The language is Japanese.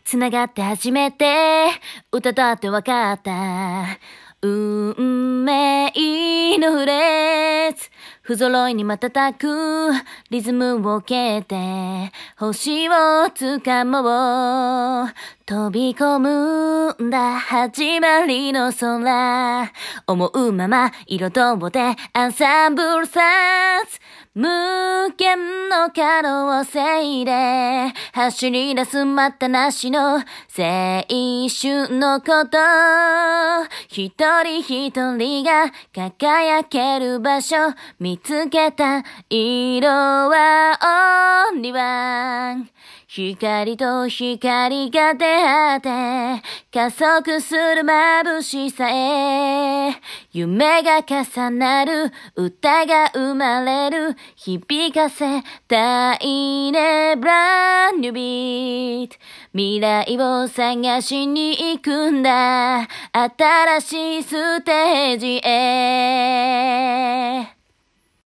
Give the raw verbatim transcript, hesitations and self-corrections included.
繋がって初めて歌だって分かった運命のフレーズ不揃いに瞬くリズムを蹴って星を掴もう飛び込むんだ始まりの空思うまま彩ってアンサンブルサーズ無限の可能性で走り出す待ったなしの青春のこと一人一人が輝ける場所見つけた色はオンリーワン光と光が出会って加速する眩しさへ夢が重なる歌が生まれる響かせたいねブランニュービート未来を探しに行くんだ新しいステージへ